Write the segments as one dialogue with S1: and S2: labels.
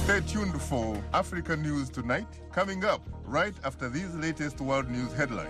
S1: Stay tuned for Africa News Tonight, coming up right after these latest world news headlines.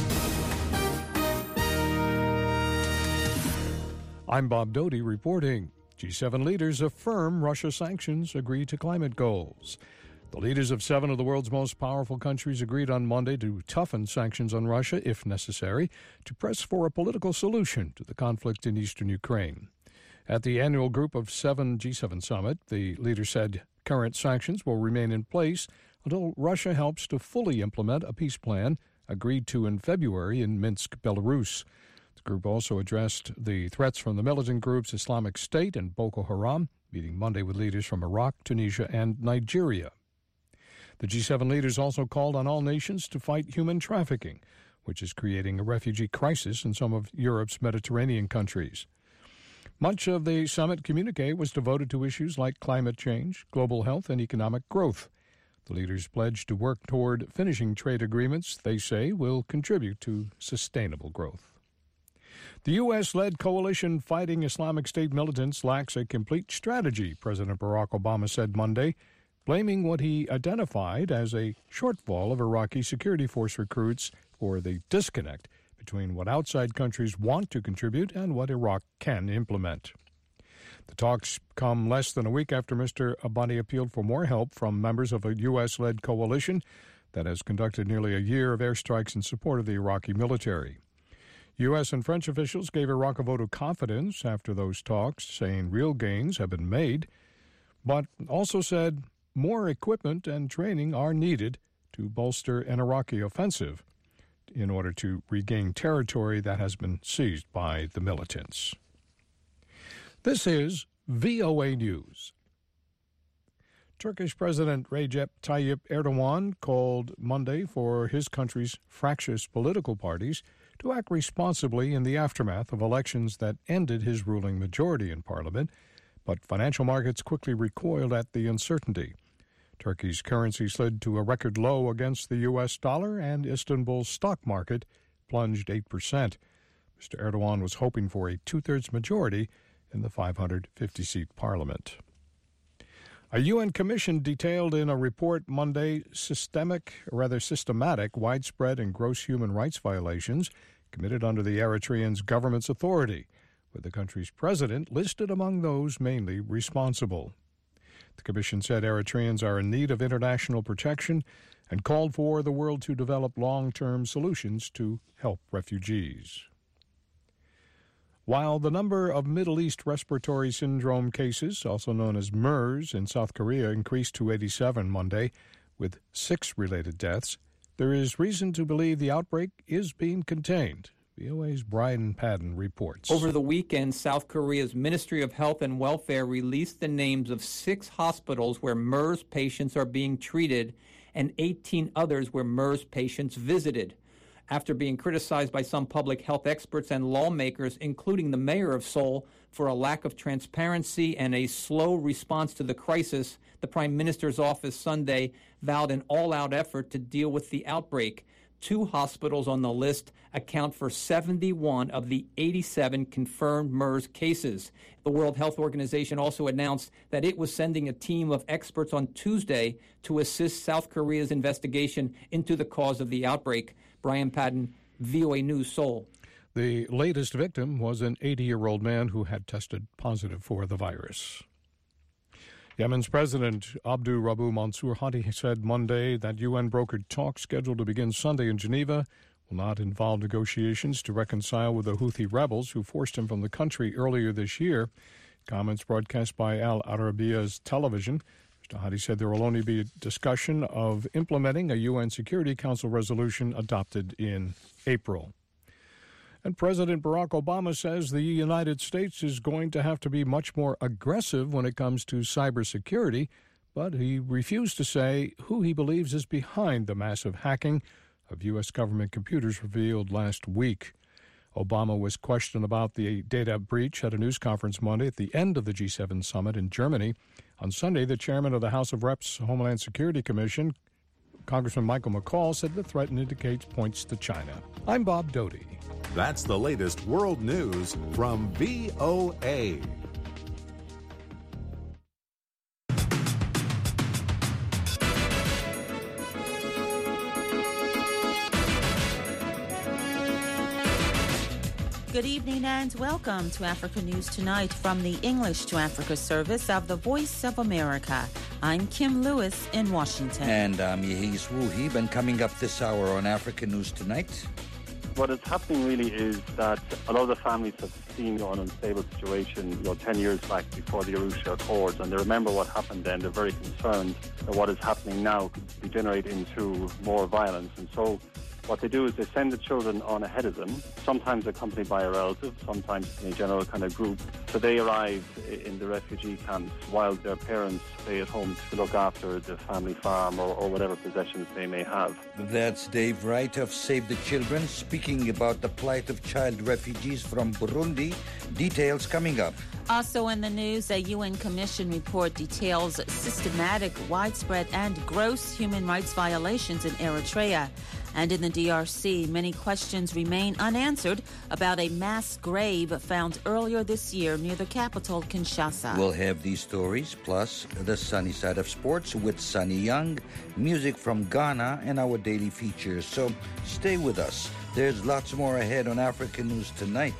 S2: I'm Bob Doty reporting. G7 leaders affirm Russia sanctions agree to climate goals. The leaders of 7 of the world's most powerful countries agreed on Monday to toughen sanctions on Russia, if necessary, to press for a political solution to the conflict in eastern Ukraine. At the annual Group of 7 G7 summit, the leaders said current sanctions will remain in place until Russia helps to fully implement a peace plan agreed to in February in Minsk, Belarus. The group also addressed the threats from the militant groups Islamic State and Boko Haram, meeting Monday with leaders from Iraq, Tunisia, and Nigeria. The G7 leaders also called on all nations to fight human trafficking, which is creating a refugee crisis in some of Europe's Mediterranean countries. Much of the summit communique was devoted to issues like climate change, global health, and economic growth. The leaders pledged to work toward finishing trade agreements they say will contribute to sustainable growth. The U.S.-led coalition fighting Islamic State militants lacks a complete strategy, President Barack Obama said Monday, blaming what he identified as a shortfall of Iraqi security force recruits for the disconnect between what outside countries want to contribute and what Iraq can implement. The talks come less than a week after Mr. Abadi appealed for more help from members of a U.S.-led coalition that has conducted nearly a year of airstrikes in support of the Iraqi military. U.S. and French officials gave Iraq a vote of confidence after those talks, saying real gains have been made, but also said more equipment and training are needed to bolster an Iraqi offensive in order to regain territory that has been seized by the militants. This is VOA News. Turkish President Recep Tayyip Erdogan called Monday for his country's fractious political parties to act responsibly in the aftermath of elections that ended his ruling majority in parliament, but financial markets quickly recoiled at the uncertainty. Turkey's currency slid to a record low against the U.S. dollar, and Istanbul's stock market plunged 8%. Mr. Erdogan was hoping for a two-thirds majority in the 550-seat parliament. A UN commission detailed in a report Monday systematic, widespread and gross human rights violations committed under the Eritrean government's authority, with the country's president listed among those mainly responsible. The commission said Eritreans are in need of international protection and called for the world to develop long-term solutions to help refugees. While the number of Middle East respiratory syndrome cases, also known as MERS, in South Korea increased to 87 Monday, with 6 related deaths, there is reason to believe the outbreak is being contained. VOA's Brian Padden reports.
S3: Over the weekend, South Korea's Ministry of Health and Welfare released the names of 6 hospitals where MERS patients are being treated and 18 others where MERS patients visited. After being criticized by some public health experts and lawmakers, including the mayor of Seoul, for a lack of transparency and a slow response to the crisis, the Prime Minister's office Sunday vowed an all-out effort to deal with the outbreak. 2 hospitals on the list account for 71 of the 87 confirmed MERS cases. The World Health Organization also announced that it was sending a team of experts on Tuesday to assist South Korea's investigation into the cause of the outbreak. Brian Padden, VOA News, Seoul.
S2: The latest victim was an 80-year-old man who had tested positive for the virus. Yemen's President Abdul Rabu Mansour Hadi said Monday that UN-brokered talks scheduled to begin Sunday in Geneva will not involve negotiations to reconcile with the Houthi rebels who forced him from the country earlier this year. Comments broadcast by Al Arabia's television. Mr. Hadi said there will only be a discussion of implementing a UN Security Council resolution adopted in April. And President Barack Obama says the United States is going to have to be much more aggressive when it comes to cybersecurity, but he refused to say who he believes is behind the massive hacking of U.S. government computers revealed last week. Obama was questioned about the data breach at a news conference Monday at the end of the G7 summit in Germany. On Sunday, the chairman of the House of Reps Homeland Security Commission, Congressman Michael McCaul, said the threat indicates points to China. I'm Bob Doty.
S4: That's the latest world news from VOA.
S5: Good evening and welcome to Africa News Tonight from the English to Africa service of the Voice of America. I'm Kim Lewis in Washington.
S6: And I'm Yehis Wuhib, and coming up this hour on Africa News Tonight.
S7: What is happening really is that a lot of the families have seen an unstable situation 10 years back before the Arusha Accords, and they remember what happened then. They're very concerned that what is happening now could degenerate into more violence. And so what they do is they send the children on ahead of them, sometimes accompanied by a relative, sometimes in a general kind of group. So they arrive in the refugee camps while their parents stay at home to look after the family farm or whatever possessions they may have.
S6: That's Dave Wright of Save the Children speaking about the plight of child refugees from Burundi. Details coming up.
S5: Also in the news, a UN Commission report details systematic, widespread, and gross human rights violations in Eritrea. And in the DRC, many questions remain unanswered about a mass grave found earlier this year near the capital, Kinshasa.
S6: We'll have these stories, plus the sunny side of sports with Sunny Young, music from Ghana, and our daily features. So stay with us. There's lots more ahead on African News Tonight.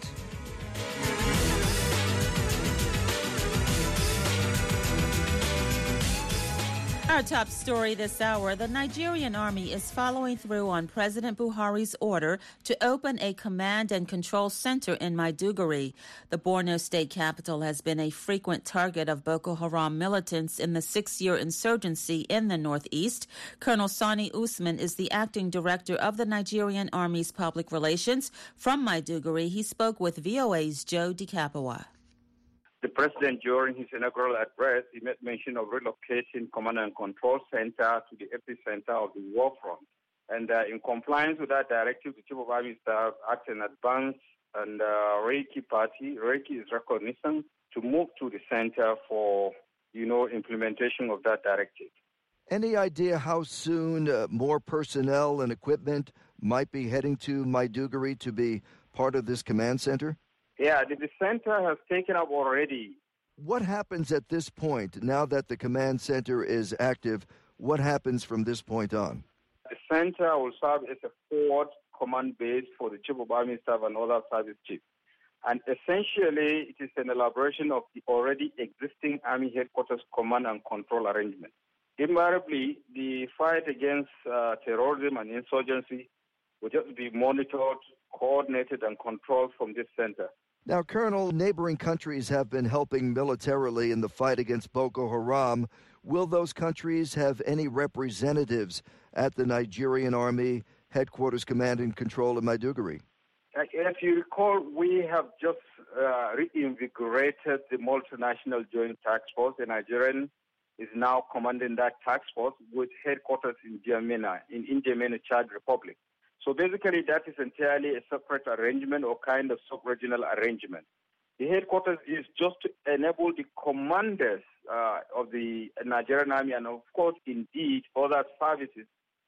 S5: Our top story this hour, the Nigerian army is following through on President Buhari's order to open a command and control center in Maiduguri. The Borno state capital has been a frequent target of Boko Haram militants in the 6-year insurgency in the northeast. Colonel Sani Usman is the acting director of the Nigerian Army's public relations. From Maiduguri, he spoke with VOA's Joe DeCapua.
S8: The president, during his inaugural address, he made mention of relocating command and control center to the epicenter of the war front. And in compliance with that directive, the Chief of Army Staff acts in advance, and Reiki Party, Reiki is recognizant to move to the center for, implementation of that directive.
S9: Any idea how soon more personnel and equipment might be heading to Maiduguri to be part of this command center?
S8: Yeah, the center has taken up already.
S9: What happens at this point, now that the command center is active? What happens from this point on?
S8: The center will serve as a forward command base for the Chief of Army Staff and other service chiefs. And essentially, it is an elaboration of the already existing Army Headquarters command and control arrangement. Invariably, the fight against terrorism and insurgency will just be monitored, coordinated, and controlled from this center.
S9: Now, Colonel, neighboring countries have been helping militarily in the fight against Boko Haram. Will those countries have any representatives at the Nigerian Army Headquarters Command and Control in Maiduguri?
S8: If you recall, we have just reinvigorated the multinational joint task force. The Nigerian is now commanding that task force with headquarters in N'Djamena, Chad Republic. So basically, that is entirely a separate arrangement or kind of sub-regional arrangement. The headquarters is just to enable the commanders of the Nigerian Army and, of course, indeed, other services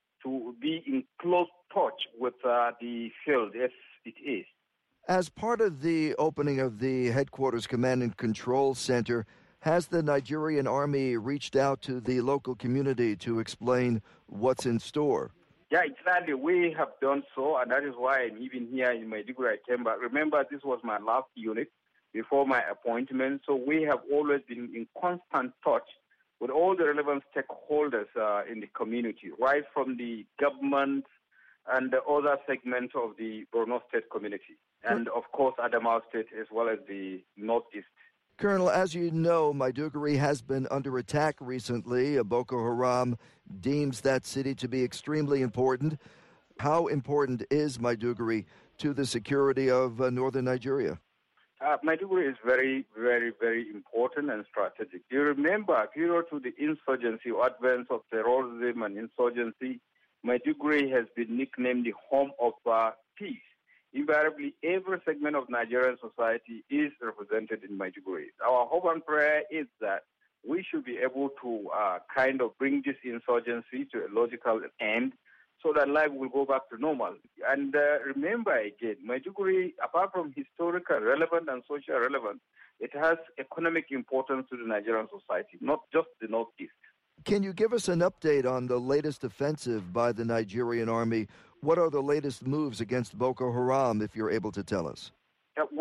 S8: to be in close touch with the field, as it is.
S9: As part of the opening of the Headquarters Command and Control Center, has the Nigerian Army reached out to the local community to explain what's in store?
S8: Yeah, exactly. We have done so, and that is why I'm even here in Maiduguri. I came back. Remember, this was my last unit before my appointment, so we have always been in constant touch with all the relevant stakeholders in the community, right from the government and the other segments of the Borno State community, and of course Adamawa State as well as the Northeast.
S9: Colonel, as you know, Maiduguri has been under attack recently. Boko Haram deems that city to be extremely important. How important is Maiduguri to the security of northern Nigeria?
S8: Maiduguri is very, very, very important and strategic. You remember, prior to the insurgency or advance of terrorism and insurgency, Maiduguri has been nicknamed the home of peace. Invariably, every segment of Nigerian society is represented in Maiduguri. Our hope and prayer is that we should be able to kind of bring this insurgency to a logical end so that life will go back to normal. And remember again, Maiduguri, apart from historical relevance and social relevance, it has economic importance to the Nigerian society, not just the Northeast.
S9: Can you give us an update on the latest offensive by the Nigerian Army? What are the latest moves against Boko Haram, if you're able to tell us?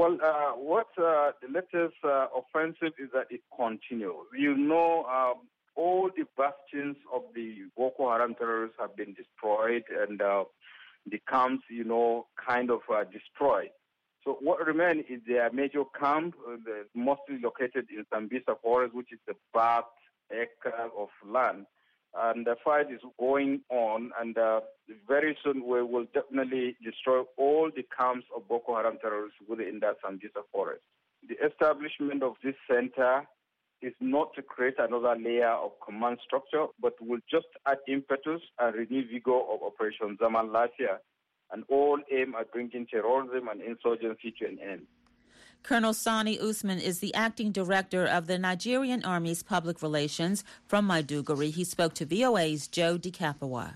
S8: Well, what the latest offensive is that it continues. You know, all the bastions of the Boko Haram terrorists have been destroyed, and the camps, kind of destroyed. So what remains is their major camp, mostly located in Sambisa Forest, which is the vast acre of land. And the fight is going on, and very soon we will definitely destroy all the camps of Boko Haram terrorists within that Sambisa Forest. The establishment of this center is not to create another layer of command structure, but will just add impetus and renew vigor of Operation Zaman Lafiya, and all aim at bringing terrorism and insurgency to an end.
S5: Colonel Sani Usman is the acting director of the Nigerian Army's public relations from Maiduguri. He spoke to VOA's Joe DeCapua.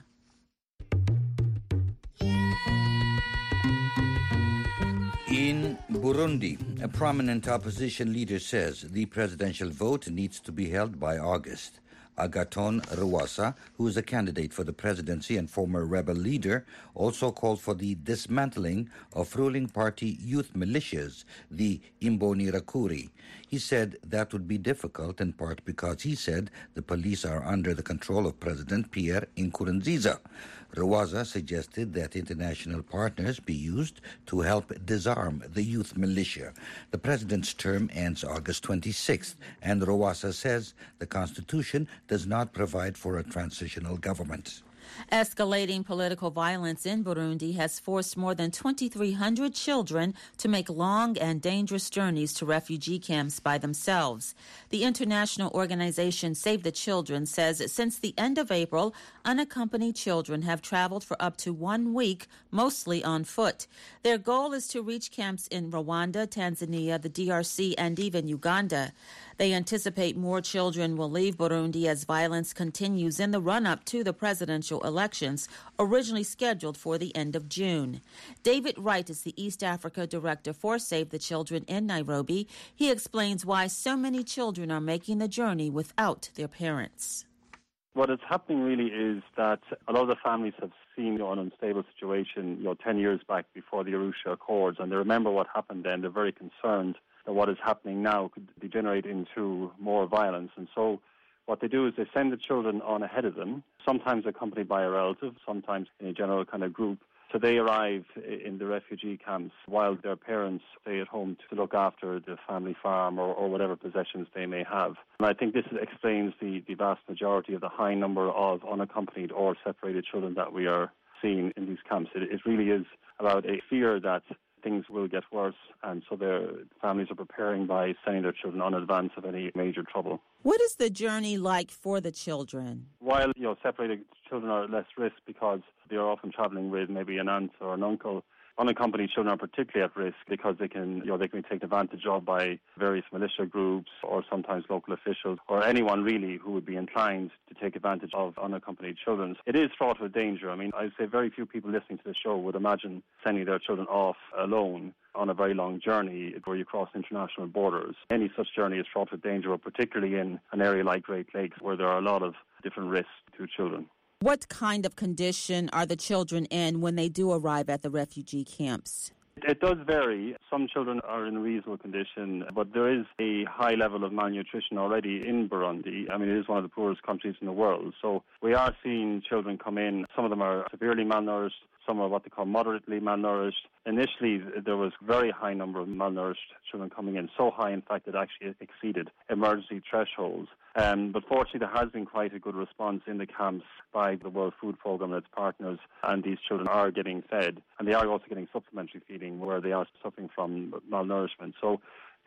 S6: In Burundi, a prominent opposition leader says the presidential vote needs to be held by August. Agathon Rwasa, who is a candidate for the presidency and former rebel leader, also called for the dismantling of ruling party youth militias, the Imbonerakure. He said that would be difficult, in part because he said the police are under the control of President Pierre Nkurunziza. Rwasa suggested that international partners be used to help disarm the youth militia. The president's term ends August 26th, and Rwasa says the Constitution does not provide for a transitional government.
S5: Escalating political violence in Burundi has forced more than 2,300 children to make long and dangerous journeys to refugee camps by themselves. The international organization Save the Children says since the end of April, unaccompanied children have traveled for up to 1 week, mostly on foot. Their goal is to reach camps in Rwanda, Tanzania, the DRC, and even Uganda. They anticipate more children will leave Burundi as violence continues in the run-up to the presidential elections, originally scheduled for the end of June. David Wright is the East Africa director for Save the Children in Nairobi. He explains why so many children are making the journey without their parents.
S7: What is happening really is that a lot of the families have seen an unstable situation, 10 years back before the Arusha Accords, and they remember what happened then. They're very concerned that what is happening now could degenerate into more violence. And so what they do is they send the children on ahead of them, sometimes accompanied by a relative, sometimes in a general kind of group. So they arrive in the refugee camps while their parents stay at home to look after the family farm or whatever possessions they may have. And I think this explains the vast majority of the high number of unaccompanied or separated children that we are seeing in these camps. It really is about a fear that things will get worse, and so their families are preparing by sending their children on in advance of any major trouble.
S5: What is the journey like for the children?
S7: While separated children are at less risk because they are often traveling with maybe an aunt or an uncle, unaccompanied children are particularly at risk because they can be taken advantage of by various militia groups or sometimes local officials or anyone really who would be inclined to take advantage of unaccompanied children. It is fraught with danger. I mean, I'd say very few people listening to the show would imagine sending their children off alone on a very long journey where you cross international borders. Any such journey is fraught with danger, particularly in an area like Great Lakes where there are a lot of different risks to children.
S5: What kind of condition are the children in when they do arrive at the refugee camps?
S7: It does vary. Some children are in reasonable condition, but there is a high level of malnutrition already in Burundi. I mean, it is one of the poorest countries in the world. So we are seeing children come in. Some of them are severely malnourished. Some are what they call moderately malnourished. Initially, there was a very high number of malnourished children coming in, so high, in fact, it actually exceeded emergency thresholds. But fortunately, there has been quite a good response in the camps by the World Food Programme and its partners, and these children are getting fed. And they are also getting supplementary feeding where they are suffering from malnourishment. So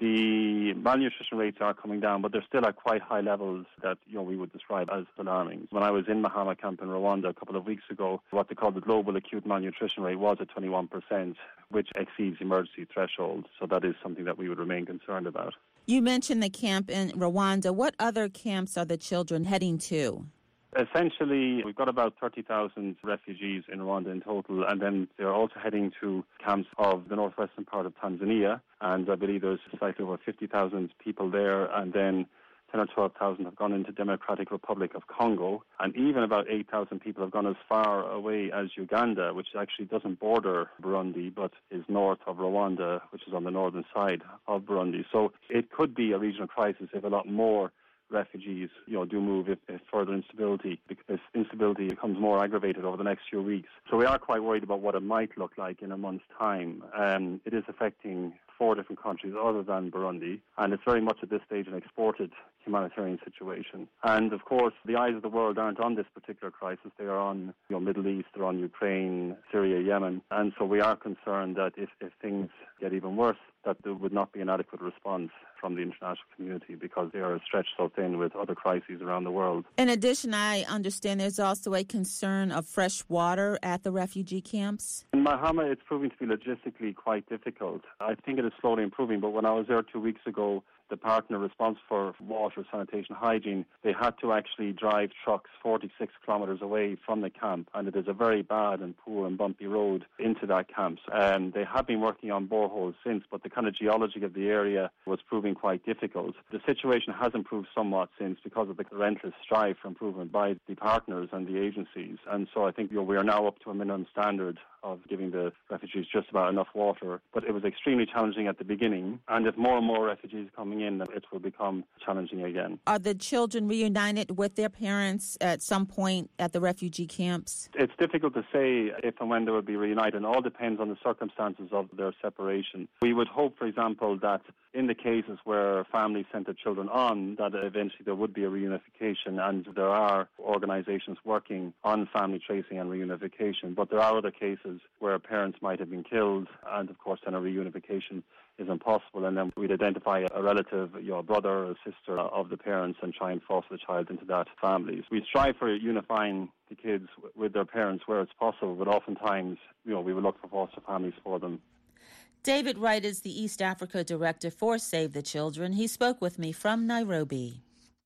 S7: the malnutrition rates are coming down, but they're still at quite high levels that we would describe as alarming. When I was in Mahama camp in Rwanda a couple of weeks ago, what they call the global acute malnutrition rate was at 21%, which exceeds emergency thresholds. So that is something that we would remain concerned about.
S5: You mentioned the camp in Rwanda. What other camps are the children heading to?
S7: Essentially, we've got about 30,000 refugees in Rwanda in total, and then they're also heading to camps of the northwestern part of Tanzania, and I believe there's slightly over 50,000 people there, and then 10 or 12,000 have gone into Democratic Republic of Congo, and even about 8,000 people have gone as far away as Uganda, which actually doesn't border Burundi, but is north of Rwanda, which is on the northern side of Burundi. So it could be a regional crisis if a lot more refugees, do move if further instability becomes more aggravated over the next few weeks. So we are quite worried about what it might look like in a month's time. It is affecting 4 different countries other than Burundi, and it's very much at this stage an exported humanitarian situation. And of course, the eyes of the world aren't on this particular crisis. They are on Middle East, they're on Ukraine, Syria, Yemen. And so we are concerned that if things get even worse, that there would not be an adequate response from the international community because they are stretched so thin with other crises around the world.
S5: In addition, I understand there's also a concern of fresh water at the refugee camps.
S7: In Mahama, it's proving to be logistically quite difficult. I think it is slowly improving, but when I was there 2 weeks ago, the partner responsible for water, sanitation, hygiene, they had to actually drive trucks 46 kilometres away from the camp, and it is a very bad and poor and bumpy road into that camp. They have been working on boreholes since, but the kind of geology of the area was proving quite difficult. The situation has improved somewhat since because of the relentless strive for improvement by the partners and the agencies, and so I think we are now up to a minimum standard of giving the refugees just about enough water. But it was extremely challenging at the beginning, and if more and more refugees coming in, it will become challenging again.
S5: Are the children reunited with their parents at some point at the refugee camps?
S7: It's difficult to say if and when they will be reunited. It all depends on the circumstances of their separation. We would hope, for example, that in the cases where families sent their children on, that eventually there would be a reunification, and there are organizations working on family tracing and reunification. But there are other cases where parents might have been killed, and of course then a reunification is impossible, and then we'd identify a relative, a brother or a sister of the parents, and try and foster the child into that family. We strive for unifying the kids with their parents where it's possible, but oftentimes, we will look for foster families for them.
S5: David Wright is the East Africa Director for Save the Children. He spoke with me from Nairobi.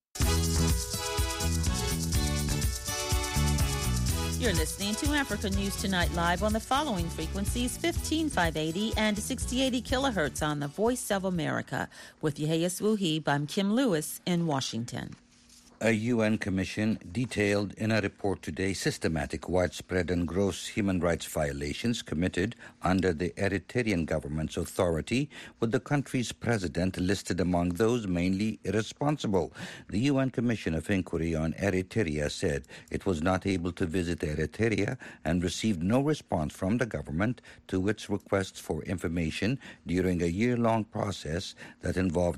S5: You're listening to Africa News Tonight live on the following frequencies: 15580 and 6080 kilohertz on the Voice of America. With Yehias Wuhib, I'm Kim Lewis in Washington.
S6: A UN commission detailed in a report today systematic, widespread and gross human rights violations committed under the Eritrean government's authority, with the country's president listed among those mainly irresponsible. The UN Commission of Inquiry on Eritrea said it was not able to visit Eritrea and received no response from the government to its requests for information during a year-long process that involved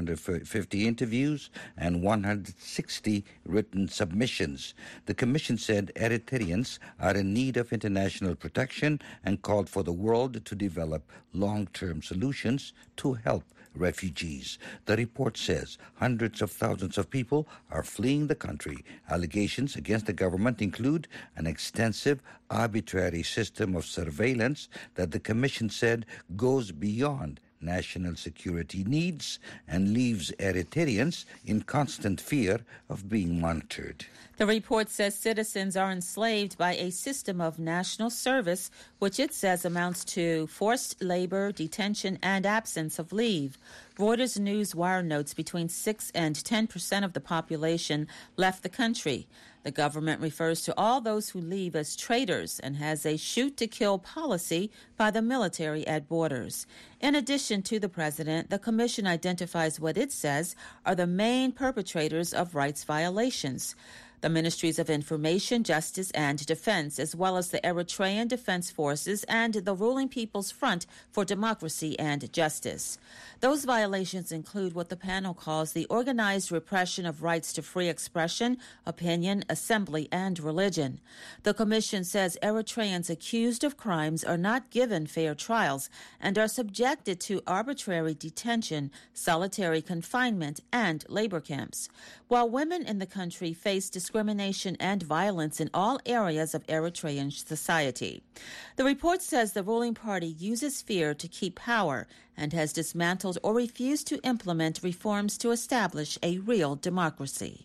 S6: 550 interviews and 160 written submissions. The Commission said Eritreans are in need of international protection and called for the world to develop long-term solutions to help refugees. The report says hundreds of thousands of people are fleeing the country. Allegations against the government include an extensive, arbitrary system of surveillance that the Commission said goes beyond national security needs and leaves Eritreans in constant fear of being monitored.
S5: The report says citizens are enslaved by a system of national service, which it says amounts to forced labor, detention, and absence of leave. Reuters Newswire notes between 6 and 10% of the population left the country. The government refers to all those who leave as traitors and has a shoot-to-kill policy by the military at borders. In addition to the president, the commission identifies what it says are the main perpetrators of rights violations: the Ministries of Information, Justice, and Defense, as well as the Eritrean Defense Forces and the Ruling People's Front for Democracy and Justice. Those violations include what the panel calls the organized repression of rights to free expression, opinion, assembly, and religion. The commission says Eritreans accused of crimes are not given fair trials and are subjected to arbitrary detention, solitary confinement, and labor camps. While women in the country face discrimination and violence in all areas of Eritrean society. The report says the ruling party uses fear to keep power and has dismantled or refused to implement reforms to establish a real democracy.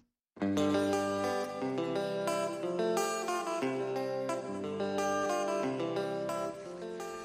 S5: In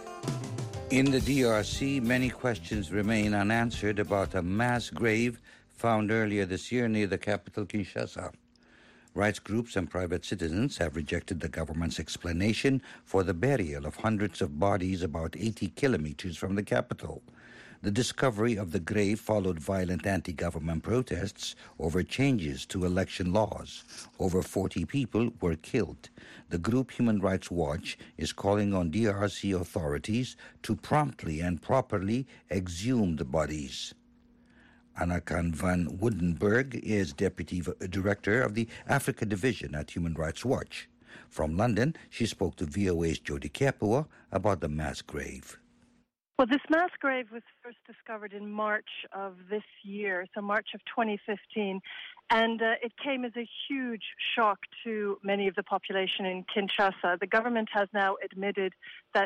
S6: the DRC, many questions remain unanswered about a mass grave found earlier this year near the capital, Kinshasa. Rights groups and private citizens have rejected the government's explanation for the burial of hundreds of bodies about 80 kilometers from the capital. The discovery of the grave followed violent anti-government protests over changes to election laws. Over 40 people were killed. The group Human Rights Watch is calling on DRC authorities to promptly and properly exhume the bodies. Anakan van Woudenberg is Deputy Director of the Africa Division at Human Rights Watch. From London, she spoke to VOA's Jody Kapua about the mass grave.
S10: Well, this mass grave was first discovered in March of this year, so March of 2015, and it came as a huge shock to many of the population in Kinshasa. The government has now admitted that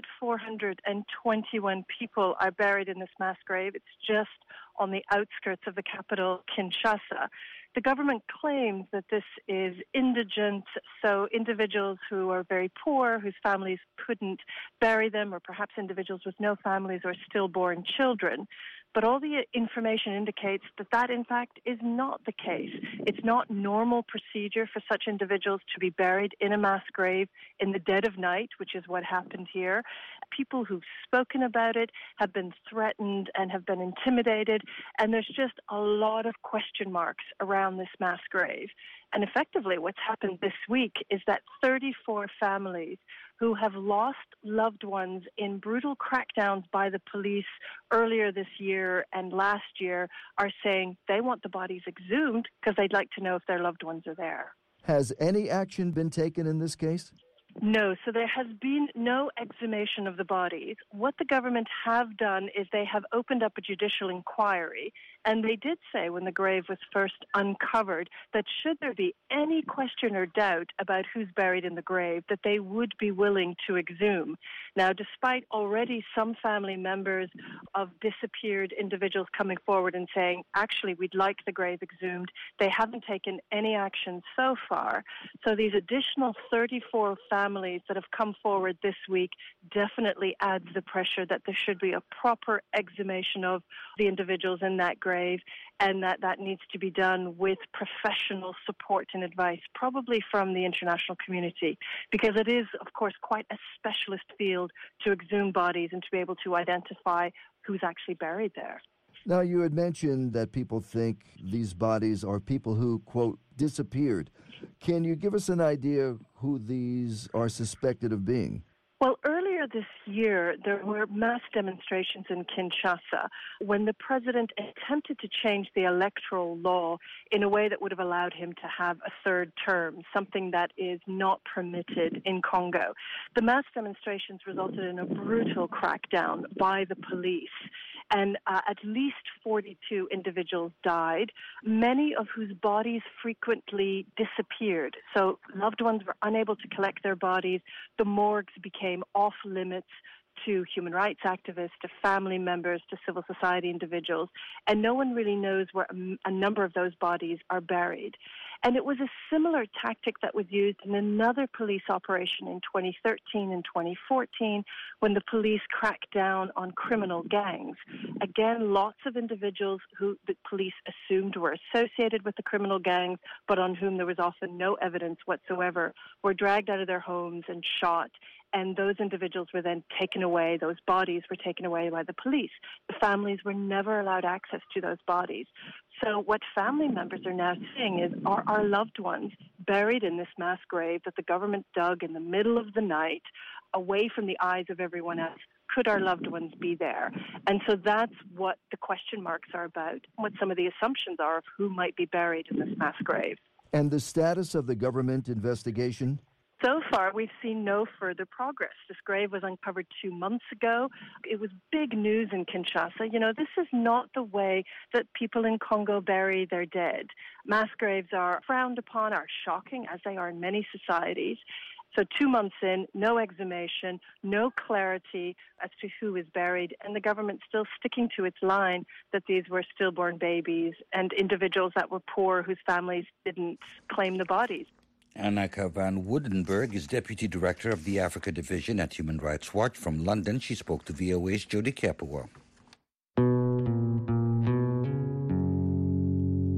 S10: 421 people are buried in this mass grave. It's just on the outskirts of the capital, Kinshasa. The government claims that this is indigent, so individuals who are very poor, whose families couldn't bury them, or perhaps individuals with no families or stillborn children. But all the information indicates that that, in fact, is not the case. It's not normal procedure for such individuals to be buried in a mass grave in the dead of night, which is what happened here. People who've spoken about it have been threatened and have been intimidated, and there's just a lot of question marks around this mass grave. And effectively, what's happened this week is that 34 families who have lost loved ones in brutal crackdowns by the police earlier this year and last year are saying they want the bodies exhumed because they'd like to know if their loved ones are there.
S9: Has any action been taken in this case?
S10: No, so there has been no exhumation of the bodies. What the government have done is they have opened up a judicial inquiry, and they did say when the grave was first uncovered that should there be any question or doubt about who's buried in the grave, that they would be willing to exhume. Now, despite already some family members of disappeared individuals coming forward and saying, actually, we'd like the grave exhumed, they haven't taken any action so far. So these additional 34 families that have come forward this week definitely adds the pressure that there should be a proper exhumation of the individuals in that grave, and that needs to be done with professional support and advice, probably from the international community, because it is, of course, quite a specialist field to exhume bodies and to be able to identify who's actually buried there.
S9: Now, you had mentioned that people think these bodies are people who, quote, disappeared. Can you give us an idea who these are suspected of being?
S10: Well, earlier this year, there were mass demonstrations in Kinshasa when the president attempted to change the electoral law in a way that would have allowed him to have a third term, something that is not permitted in Congo. The mass demonstrations resulted in a brutal crackdown by the police, and at least 42 individuals died, many of whose bodies frequently disappeared. So loved ones were unable to collect their bodies. The morgues became off limits to human rights activists, to family members, to civil society individuals, and no one really knows where a number of those bodies are buried. And it was a similar tactic that was used in another police operation in 2013 and 2014 when the police cracked down on criminal gangs. Again, lots of individuals who the police assumed were associated with the criminal gangs, but on whom there was often no evidence whatsoever, were dragged out of their homes and shot. And those individuals were then taken away. Those bodies were taken away by the police. The families were never allowed access to those bodies. So what family members are now saying is, are our loved ones buried in this mass grave that the government dug in the middle of the night, away from the eyes of everyone else? Could our loved ones be there? And so that's what the question marks are about, what some of the assumptions are of who might be buried in this mass grave.
S9: And the status of the government investigation?
S10: So far, we've seen no further progress. This grave was uncovered 2 months ago. It was big news in Kinshasa. You know, this is not the way that people in Congo bury their dead. Mass graves are frowned upon, are shocking, as they are in many societies. So 2 months in, no exhumation, no clarity as to who is buried, and the government still sticking to its line that these were stillborn babies and individuals that were poor whose families didn't claim the bodies.
S6: Anneke van Woudenberg is Deputy Director of the Africa Division at Human Rights Watch. From London, she spoke to VOA's Jody Kapua.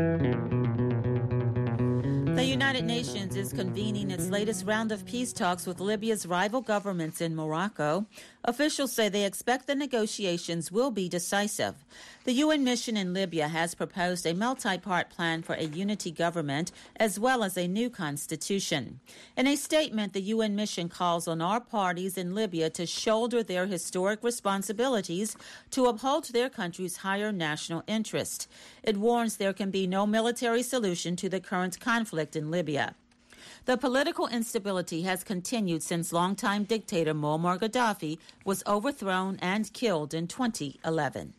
S5: The United Nations is convening its latest round of peace talks with Libya's rival governments in Morocco. Officials say they expect the negotiations will be decisive. The UN mission in Libya has proposed a multi-part plan for a unity government as well as a new constitution. In a statement, the UN mission calls on all parties in Libya to shoulder their historic responsibilities to uphold their country's higher national interest. It warns there can be no military solution to the current conflict in Libya. The political instability has continued since longtime dictator Muammar Gaddafi was overthrown and killed in 2011.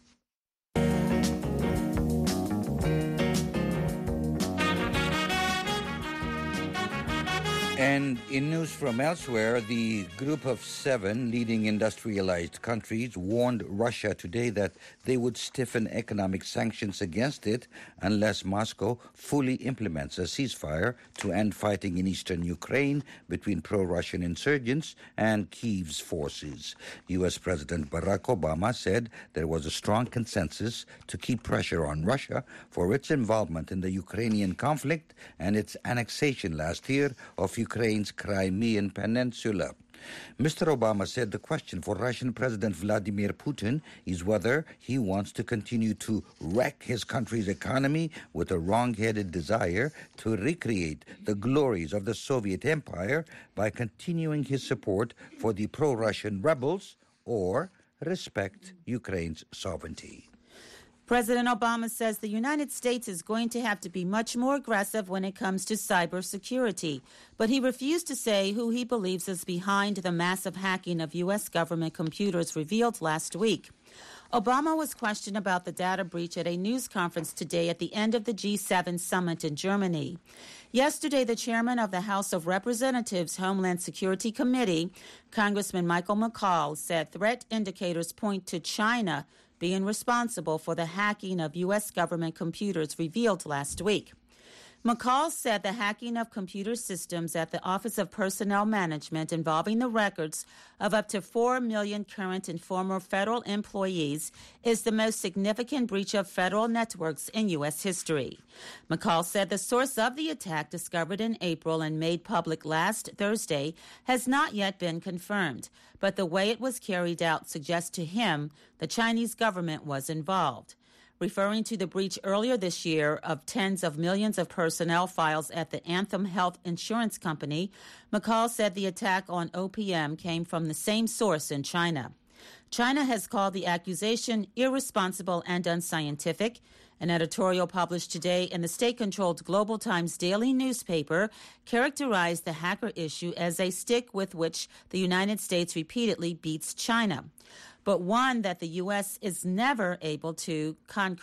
S6: And in news from elsewhere, the group of 7 leading industrialized countries warned Russia today that they would stiffen economic sanctions against it unless Moscow fully implements a ceasefire to end fighting in eastern Ukraine between pro-Russian insurgents and Kyiv's forces. U.S. President Barack Obama said there was a strong consensus to keep pressure on Russia for its involvement in the Ukrainian conflict and its annexation last year of Ukraine's Crimean Peninsula. Mr. Obama said the question for Russian President Vladimir Putin is whether he wants to continue to wreck his country's economy with a wrong-headed desire to recreate the glories of the Soviet Empire by continuing his support for the pro-Russian rebels or respect Ukraine's sovereignty.
S5: President Obama says the United States is going to have to be much more aggressive when it comes to cybersecurity, but he refused to say who he believes is behind the massive hacking of U.S. government computers revealed last week. Obama was questioned about the data breach at a news conference today at the end of the G7 summit in Germany. Yesterday, the chairman of the House of Representatives Homeland Security Committee, Congressman Michael McCaul, said threat indicators point to China being responsible for the hacking of U.S. government computers revealed last week. McCaul said the hacking of computer systems at the Office of Personnel Management involving the records of up to 4 million current and former federal employees is the most significant breach of federal networks in U.S. history. McCaul said the source of the attack, discovered in April and made public last Thursday, has not yet been confirmed, but the way it was carried out suggests to him the Chinese government was involved. Referring to the breach earlier this year of tens of millions of personnel files at the Anthem Health Insurance Company, McCaul said the attack on OPM came from the same source in China. China has called the accusation irresponsible and unscientific. An editorial published today in the state-controlled Global Times daily newspaper characterized the hacker issue as a stick with which the United States repeatedly beats China, but one that the U.S. is never able to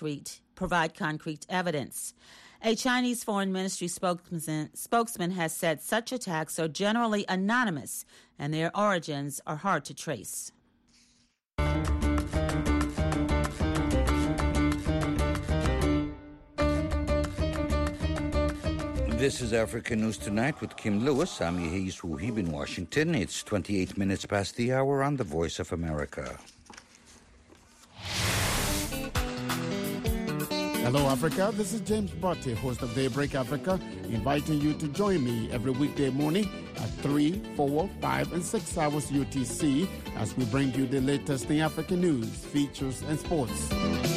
S5: provide concrete evidence. A Chinese Foreign Ministry spokesman has said such attacks are generally anonymous and their origins are hard to trace.
S6: This is Africa News Tonight with Kim Lewis. I'm Yehis Wuhib in Washington. It's 28 minutes past the hour on The Voice of America.
S11: Hello, Africa. This is James Botte, host of Daybreak Africa, inviting you to join me every weekday morning at 3, 4, 5, and 6 hours UTC as we bring you the latest in African news, features, and sports.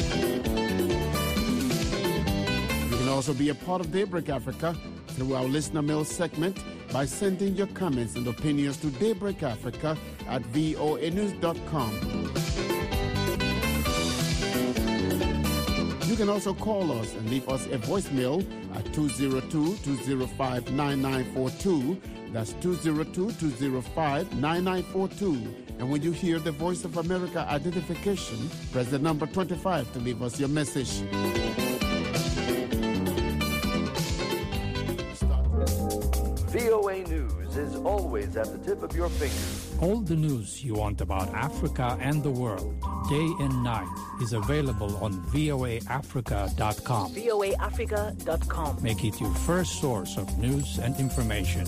S11: You can also be a part of Daybreak Africa through our listener mail segment by sending your comments and opinions to daybreakafrica at voanews.com. You can also call us and leave us a voicemail at 202-205-9942. That's 202-205-9942. And when you hear the Voice of America identification, press the number 25 to leave us your message.
S9: VOA News is always at the tip of your finger.
S12: All the news you want about Africa and the world, day and night, is available on voaafrica.com.
S13: voaafrica.com.
S12: Make it your first source of news and information.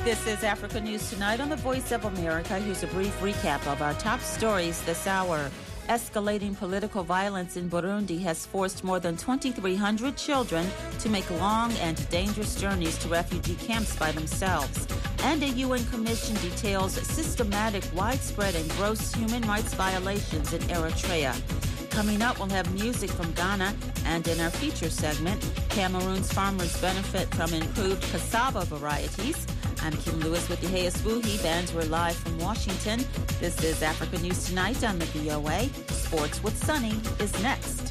S5: This is Africa News Tonight on the Voice of America. Here's a brief recap of our top stories this hour. Escalating political violence in Burundi has forced more than 2,300 children to make long and dangerous journeys to refugee camps by themselves. And a UN commission details systematic, widespread, and gross human rights violations in Eritrea. Coming up, we'll have music from Ghana, and in our feature segment, Cameroon's farmers benefit from improved cassava varieties. I'm Kim Lewis with Yehias Vuhi. Bands, we're live from Washington. This is Africa News Tonight on the VOA. Sports with Sunny is next.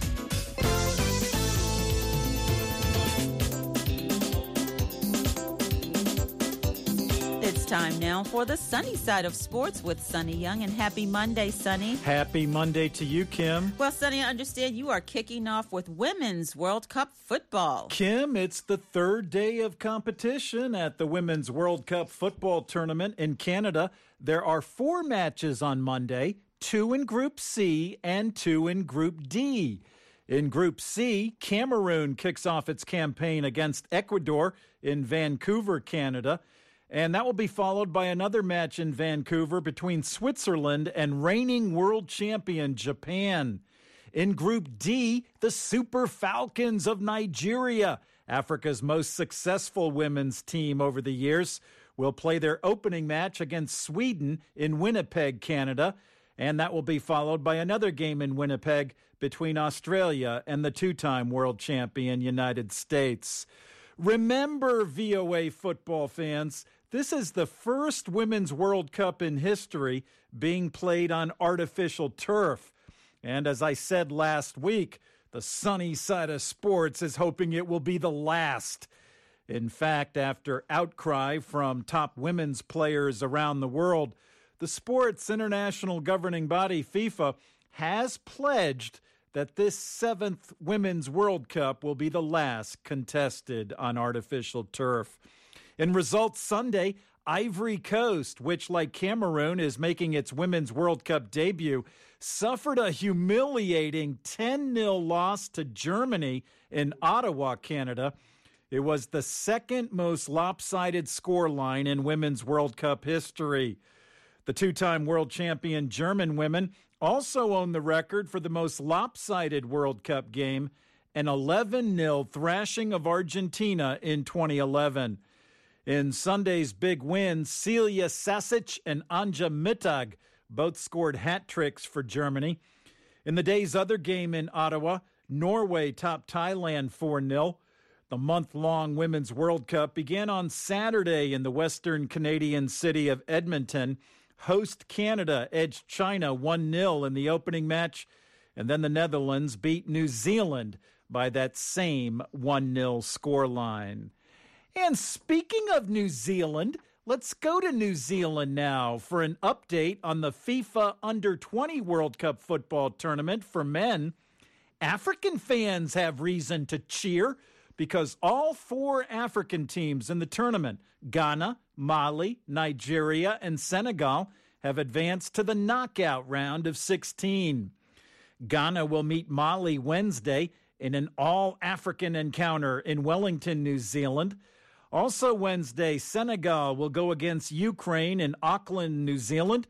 S5: It's time now for the sunny side of sports with Sunny Young. And happy Monday, Sunny.
S14: Happy Monday to you, Kim.
S5: Well, Sunny, I understand you are kicking off with Women's World Cup football.
S14: Kim, it's the third day of competition at the Women's World Cup football tournament in Canada. There are 4 matches on Monday, 2 in Group C and 2 in Group D. In Group C, Cameroon kicks off its campaign against Ecuador in Vancouver, Canada. And that will be followed by another match in Vancouver between Switzerland and reigning world champion Japan. In Group D, the Super Falcons of Nigeria, Africa's most successful women's team over the years, will play their opening match against Sweden in Winnipeg, Canada. And that will be followed by another game in Winnipeg between Australia and the 2-time world champion United States. Remember, VOA football fans, this is the first Women's World Cup in history being played on artificial turf. And as I said last week, the sunny side of sports is hoping it will be the last. In fact, after outcry from top women's players around the world, the sport's international governing body, FIFA, has pledged that this 7th Women's World Cup will be the last contested on artificial turf. In results Sunday, Ivory Coast, which like Cameroon is making its Women's World Cup debut, suffered a humiliating 10-0 loss to Germany in Ottawa, Canada. It was the second most lopsided scoreline in Women's World Cup history. The 2-time world champion German women also own the record for the most lopsided World Cup game, an 11-0 thrashing of Argentina in 2011. In Sunday's big win, Celia Sasic and Anja Mittag both scored hat tricks for Germany. In the day's other game in Ottawa, Norway topped Thailand 4-0. The month-long Women's World Cup began on Saturday in the western Canadian city of Edmonton. Host Canada edged China 1-0 in the opening match, and then the Netherlands beat New Zealand by that same 1-0 scoreline. And speaking of New Zealand, let's go to New Zealand now for an update on the FIFA Under-20 World Cup football tournament for men. African fans have reason to cheer because all 4 African teams in the tournament, Ghana, Mali, Nigeria, and Senegal, have advanced to the knockout round of 16. Ghana will meet Mali Wednesday in an all-African encounter in Wellington, New Zealand. Also Wednesday, Senegal will go against Ukraine in Auckland, New Zealand.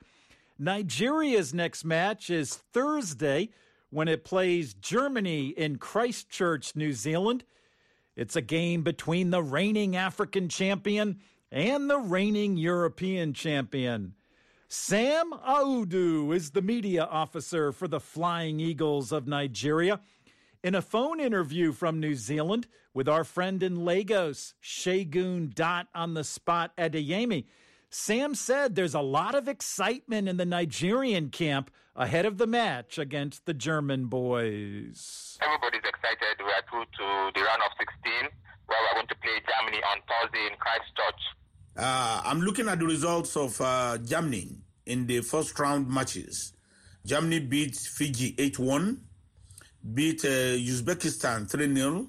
S14: Nigeria's next match is Thursday when it plays Germany in Christchurch, New Zealand. It's a game between the reigning African champion and the reigning European champion. Sam Audu is the media officer for the Flying Eagles of Nigeria. In a phone interview from New Zealand with our friend in Lagos, Segun on the spot Adeyemi, Sam said there's a lot of excitement in the Nigerian camp ahead of the match against the German boys.
S15: Everybody's excited. We are through to the round of 16, where we're going to play Germany on Thursday in Christchurch.
S16: I'm looking at the results of Germany in the first round matches. Germany beat Fiji 8-1, beat Uzbekistan 3-0,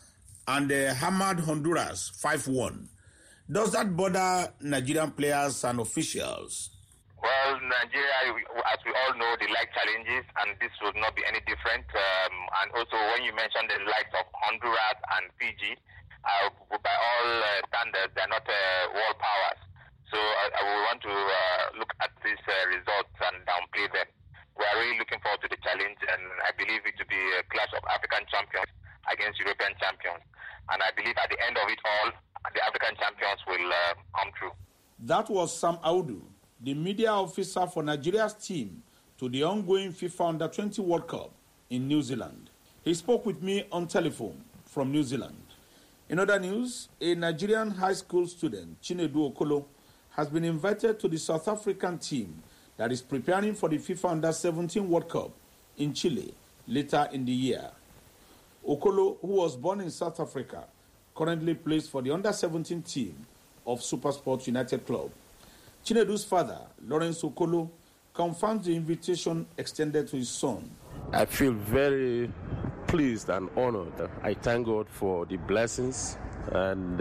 S16: and hammered Honduras 5-1. Does that bother Nigerian players and officials?
S15: Well, Nigeria, as we all know, they like challenges, and this will not be any different. And also, when you mentioned the likes of Honduras and Fiji, by all standards, they're not world powers. So I will want to look at these results and downplay them. We are really looking forward to the challenge, and I believe it to be a clash of African champions against European champions. And I believe at the end of it all, the African champions will come through.
S16: That was Sam Audu, the media officer for Nigeria's team to the ongoing FIFA Under-20 World Cup in New Zealand. He spoke with me on telephone from New Zealand. In other news, a Nigerian high school student, Chinedu Okolo, has been invited to the South African team that is preparing for the FIFA Under-17 World Cup in Chile later in the year. Okolo, who was born in South Africa, currently plays for the Under-17 team of SuperSport United Club. Chinedu's father, Lawrence Okolo, confirms the invitation extended to his son.
S17: I feel very pleased and honored. I thank God for the blessings, and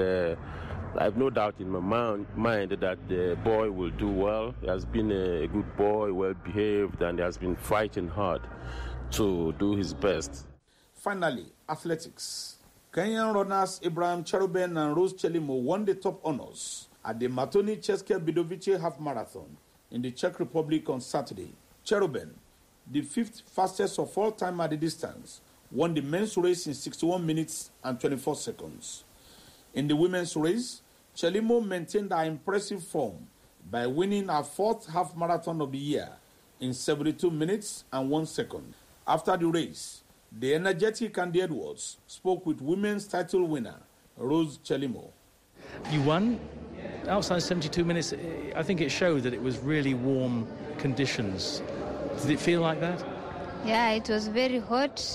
S17: I have no doubt in my mind that the boy will do well. He has been a good boy, well behaved, and he has been fighting hard to do his best.
S16: Finally, athletics. Kenyan runners Ibrahim Cherubin and Rose Chelimo won the top honors at the Matoni České Budějovice half marathon in the Czech Republic on Saturday. Cherubin, the fifth fastest of all time at the distance, won the men's race in 61 minutes and 24 seconds. In the women's race, Chelimo maintained her impressive form by winning her fourth half marathon of the year in 72 minutes and 1 second. After the race, the energetic Andy Edwards spoke with women's title winner, Rose Chelimo.
S18: You won outside 72 minutes. I think it showed that it was really warm conditions. Did it feel like that?
S19: Yeah, it was very hot,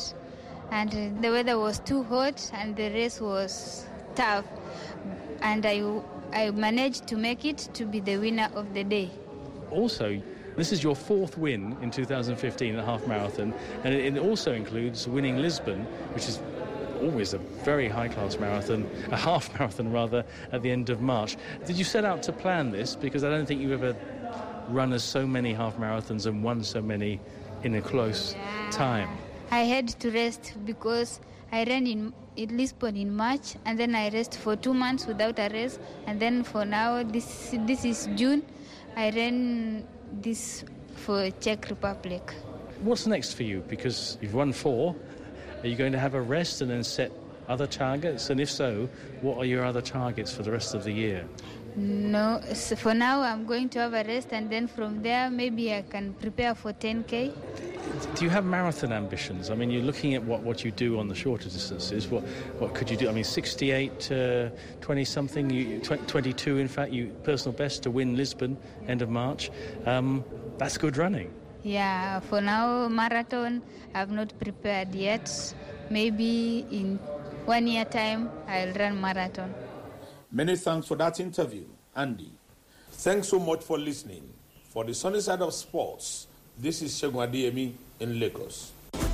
S19: and the weather was too hot, and the race was tough. And I managed to make it to be the winner of the day.
S18: Also, this is your fourth win in 2015 at half marathon, and it also includes winning Lisbon, which is always a very high-class marathon, a half marathon rather, at the end of March. Did you set out to plan this? Because I don't think you've ever run as so many half marathons and won so many in a close time.
S19: I had to rest because I ran in Lisbon in March, and then I rest for 2 months without a race, and then for now, this is June, I ran this for Czech Republic.
S18: What's next for you? Because you've won 4. Are you going to have a rest and then set other targets? And if so, what are your other targets for the rest of the year?
S19: No, so for now I'm going to have a rest, and then from there maybe I can prepare for 10K.
S18: Do you have marathon ambitions? I mean, you're looking at what you do on the shorter distances. What could you do? I mean, 68, 20-something, 22 in fact, you personal best to win Lisbon, end of March. That's good running.
S19: Yeah, for now, marathon, I've not prepared yet. Maybe in 1 year time, I'll run marathon.
S16: Many thanks for that interview, Andy. Thanks so much for listening. For the sunny side of sports, this is Segun Adeyemi in Lagos.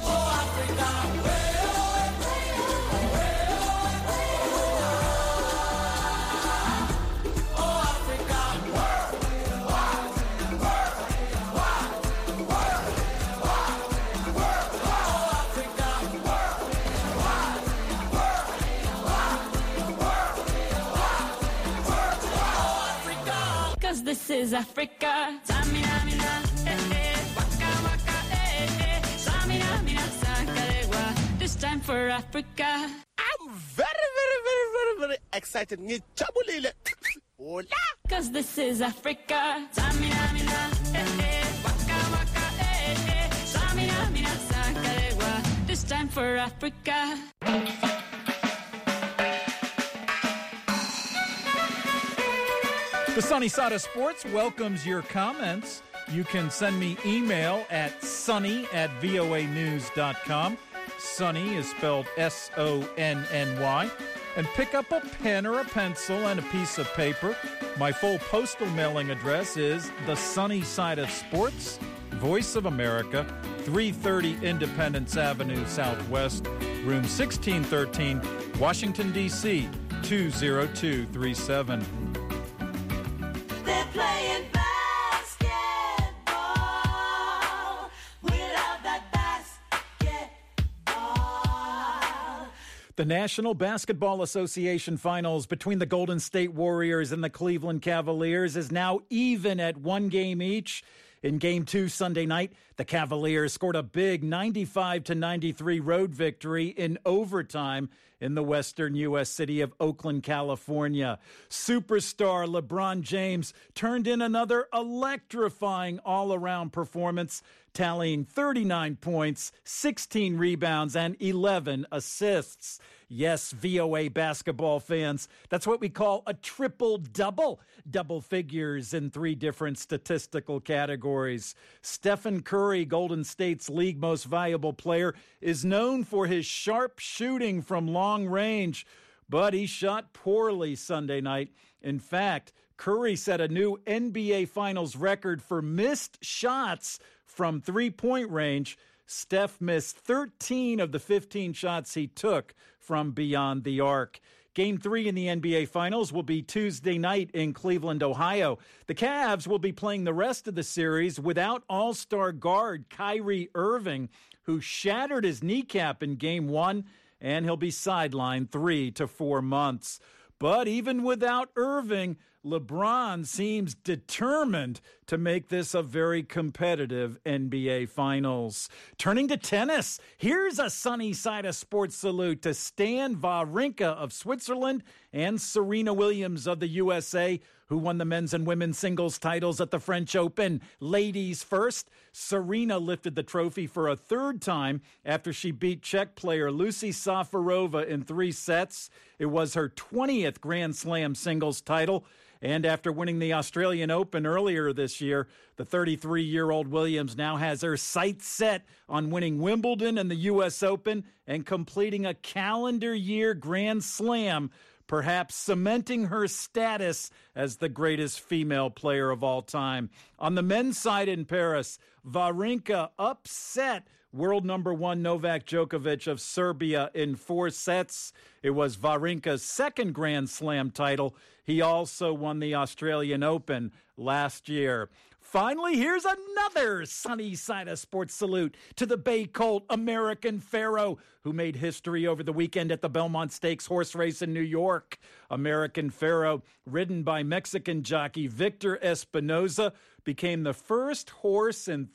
S20: This is Africa. This time for Africa.
S21: I'm very excited.
S20: Cause this is Africa. This time for Africa.
S14: The Sunny Side of Sports welcomes your comments. You can send me email at sunny@voanews.com. Sunny is spelled S-O-N-N-Y. And pick up a pen or a pencil and a piece of paper. My full postal mailing address is The Sunny Side of Sports, Voice of America, 330 Independence Avenue Southwest, room 1613, Washington, D.C., 20237.
S20: They're playing basketball. We love that basketball.
S14: The National Basketball Association Finals between the Golden State Warriors and the Cleveland Cavaliers is now even at 1 game each. In Game 2 Sunday night, the Cavaliers scored a big 95-93 road victory in overtime in the western U.S. city of Oakland, California. Superstar LeBron James turned in another electrifying all-around performance, tallying 39 points, 16 rebounds, and 11 assists. Yes, VOA basketball fans, that's what we call a triple-double. Double figures in 3 different statistical categories. Stephen Curry, Golden State's league most valuable player, is known for his sharp shooting from long range, but he shot poorly Sunday night. In fact, Curry set a new NBA Finals record for missed shots from three-point range. Steph missed 13 of the 15 shots he took from beyond the arc. Game 3 in the NBA Finals will be Tuesday night in Cleveland, Ohio. The Cavs will be playing the rest of the series without all-star guard Kyrie Irving, who shattered his kneecap in Game 1, and he'll be sidelined 3 to 4 months. But even without Irving, LeBron seems determined to make this a very competitive NBA Finals. Turning to tennis, here's a sunny side of sports salute to Stan Wawrinka of Switzerland and Serena Williams of the USA, who won the men's and women's singles titles at the French Open. Ladies first, Serena lifted the trophy for a 3rd time after she beat Czech player Lucie Safarova in 3 sets. It was her 20th Grand Slam singles title. And after winning the Australian Open earlier this year, the 33-year-old Williams now has her sights set on winning Wimbledon and the U.S. Open and completing a calendar year Grand Slam, perhaps cementing her status as the greatest female player of all time. On the men's side in Paris, Wawrinka upset world number 1 Novak Djokovic of Serbia in 4 sets. It was Wawrinka's 2nd Grand Slam title. He also won the Australian Open last year. Finally, here's another sunny side of sports salute to the Bay Colt American Pharoah, who made history over the weekend at the Belmont Stakes horse race in New York. American Pharoah, ridden by Mexican jockey Victor Espinoza, became the first horse in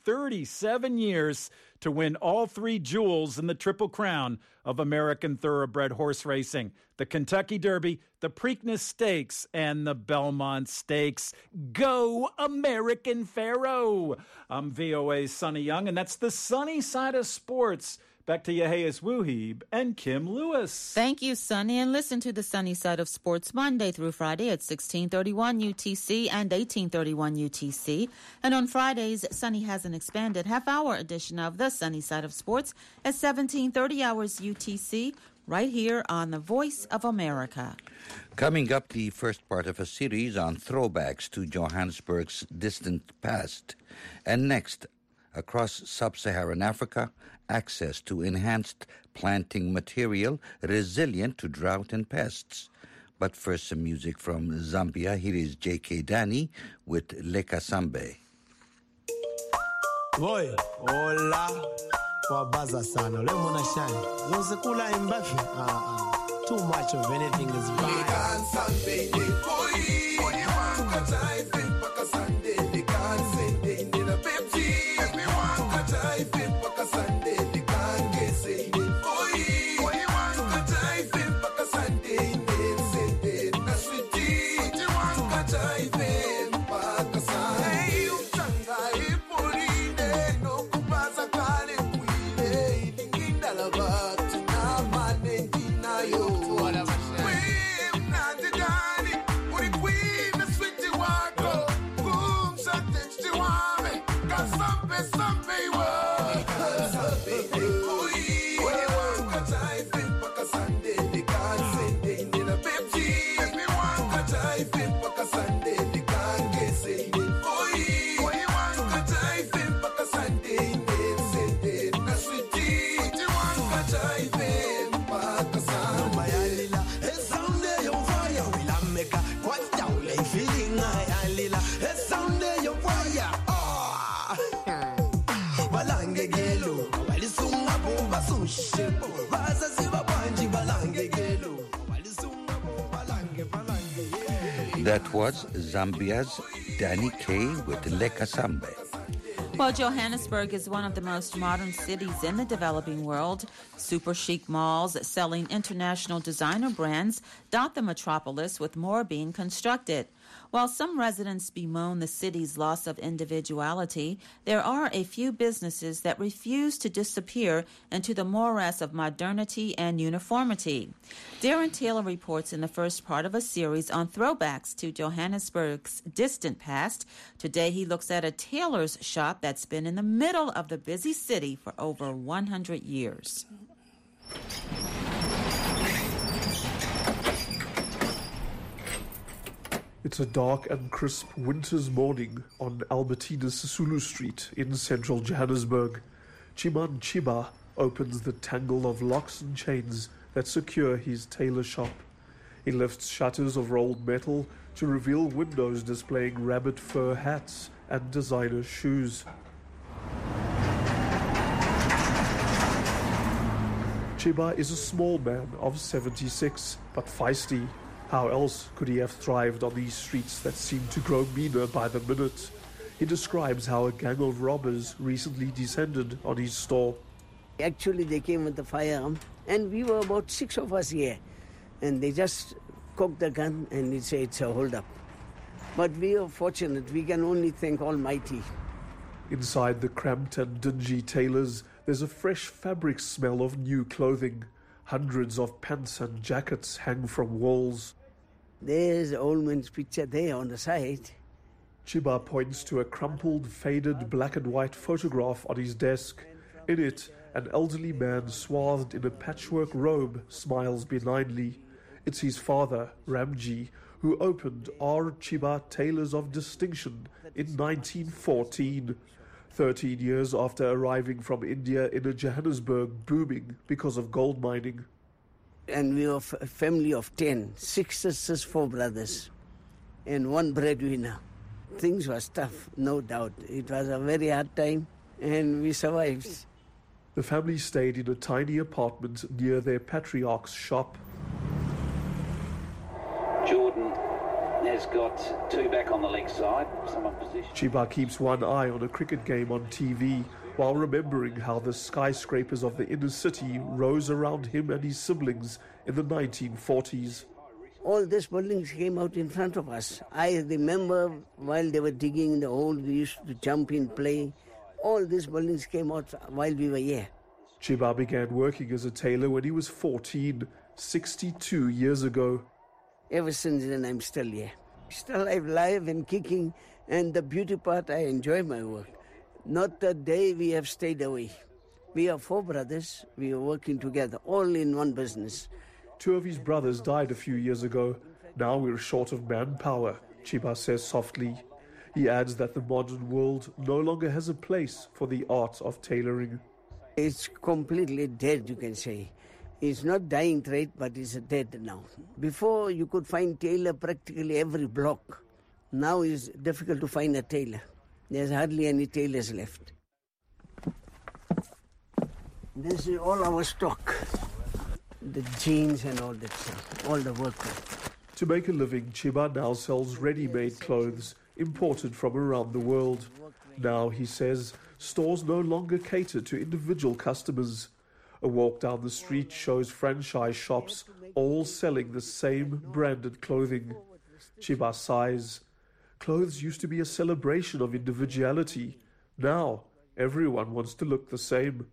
S14: 37 years to win all 3 jewels in the Triple Crown of American thoroughbred horse racing: the Kentucky Derby, the Preakness Stakes, and the Belmont Stakes. Go American Pharoah! I'm VOA's Sonny Young, and that's the sunny side of sports. Back to Yehias Wuhib and Kim Lewis.
S5: Thank you, Sonny. And listen to the sunny side of sports Monday through Friday at 1631 UTC and 1831 UTC. And on Fridays, Sonny has an expanded half-hour edition of the sunny side of sports at 1730 hours UTC, right here on the Voice of America.
S6: Coming up, the first part of a series on throwbacks to Johannesburg's distant past. And next, across sub-Saharan Africa, access to enhanced planting material resilient to drought and pests. But first, some music from Zambia. Here is J.K. Dani with Leka Sambe.
S1: Boy, hola, wabaza sana. Leo mwana shine. Yonse kula imbafi. Too much of anything is bad. Leka Sambe, boy, tukataife mpaka Sunday. Leka Sambe, nina Pepsi. Tukataife mpaka Sunday. Balange
S6: That was Zambia's Danny Kaye with Leka Sambe.
S5: Well, Johannesburg is one of the most modern cities in the developing world. Super chic malls selling international designer brands dot the metropolis, with more being constructed. While some residents bemoan the city's loss of individuality, there are a few businesses that refuse to disappear into the morass of modernity and uniformity. Darren Taylor reports in the first part of a series on throwbacks to Johannesburg's distant past. Today he looks at a tailor's shop that's been in the middle of the busy city for over 100 years.
S3: It's a dark and crisp winter's morning on Albertina Sisulu Street in central Johannesburg. Chiman Chiba opens the tangle of locks and chains that secure his tailor shop. He lifts shutters of rolled metal to reveal windows displaying rabbit fur hats and designer shoes. Chiba is a small man of 76, but feisty. How else could he have thrived on these streets that seem to grow meaner by the minute? He describes how a gang of robbers recently descended on his store.
S22: Actually, they came with the firearm, and we were about 6 of us here. And they just cocked the gun, and they say it's a hold-up. But we are fortunate. We can only thank Almighty.
S3: Inside the cramped and dingy tailors, there's a fresh fabric smell of new clothing. Hundreds of pants and jackets hang from walls.
S22: There's the old man's picture there on the side.
S3: Chiba points to a crumpled, faded black and white photograph on his desk. In it, an elderly man swathed in a patchwork robe smiles benignly. It's his father, Ramji, who opened R. Chiba Tailors of Distinction in 1914, 13 years after arriving from India in a Johannesburg booming because of gold mining.
S22: And we were a family of 10, 6 sisters, 4 brothers, and 1 breadwinner. Things were tough, no doubt. It was a very hard time, and we survived.
S3: The family stayed in a tiny apartment near their patriarch's shop.
S23: Jordan has got 2 back on the leg side. Someone position.
S3: Chiba keeps one eye on a cricket game on TV while remembering how the skyscrapers of the inner city rose around him and his siblings in the 1940s.
S22: All these buildings came out in front of us. I remember while they were digging the hole, we used to jump in, play. All these buildings came out while we were here.
S3: Chiba began working as a tailor when he was 14, 62 years ago.
S22: Ever since then, I'm still here. Still alive and kicking, and the beauty part, I enjoy my work. Not a day we have stayed away. We are 4 brothers. We are working together, all in one business.
S3: 2 of his brothers died a few years ago. Now we're short of manpower, Chiba says softly. He adds that the modern world no longer has a place for the art of tailoring.
S22: It's completely dead, you can say. It's not dying trade, but it's dead now. Before, you could find tailor practically every block. Now it's difficult to find a tailor. There's hardly any tailors left. This is all our stock. The jeans and all that stuff, all the work.
S3: To make a living, Chiba now sells ready-made clothes imported from around the world. Now, he says, stores no longer cater to individual customers. A walk down the street shows franchise shops all selling the same branded clothing. Chiba sighs. Clothes used to be a celebration of individuality. Now, everyone wants to look the same.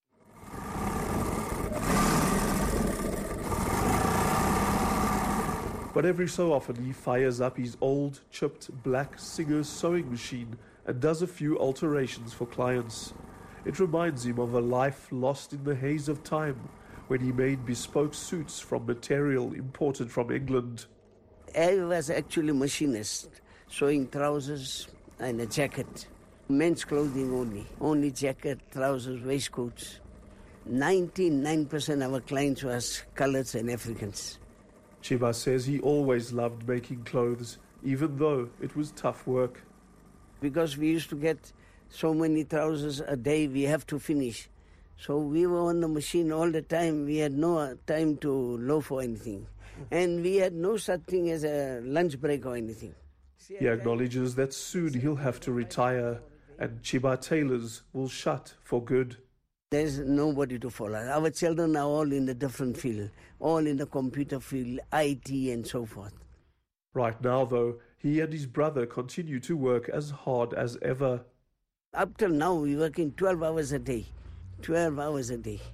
S3: But every so often he fires up his old, chipped black Singer sewing machine and does a few alterations for clients. It reminds him of a life lost in the haze of time when he made bespoke suits from material imported from England.
S22: I was actually a machinist, sewing trousers and a jacket. Men's clothing only jacket, trousers, waistcoats. 99% of our clients was coloureds and Africans.
S3: Chiba says he always loved making clothes, even though it was tough work.
S22: Because we used to get so many trousers a day, we have to finish. So we were on the machine all the time. We had no time to loaf or anything. And we had no such thing as a lunch break or anything.
S3: He acknowledges that soon he'll have to retire and Chiba Tailors will shut for good.
S22: There's nobody to follow. Our children are all in a different field, all in the computer field, IT and so forth.
S3: Right now, though, he and his brother continue to work as hard as ever.
S22: Up till now, we're working 12 hours a day. 12 hours a day.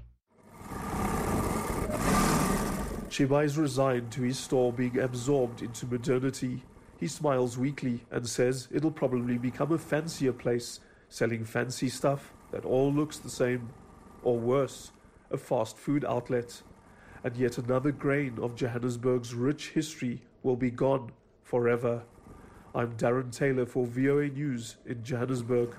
S3: Chiba is resigned to his store being absorbed into modernity. He smiles weakly and says it'll probably become a fancier place, selling fancy stuff that all looks the same. Or worse, a fast food outlet. And yet another grain of Johannesburg's rich history will be gone forever. I'm Darren Taylor for VOA News in Johannesburg.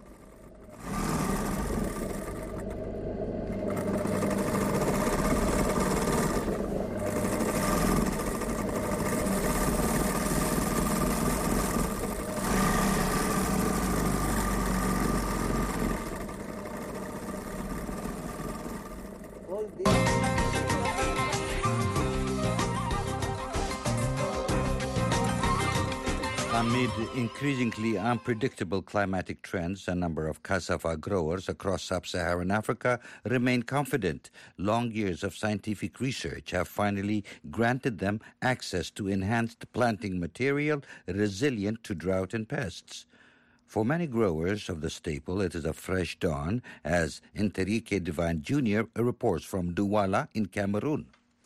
S6: Amid increasingly unpredictable climatic trends, a number of cassava growers across sub-Saharan Africa remain confident. Long years of scientific research have finally granted them access to enhanced planting material resilient to drought and pests. For many growers of the staple, it is a fresh dawn, as Enrique Divine Jr. reports from Douala in Cameroon.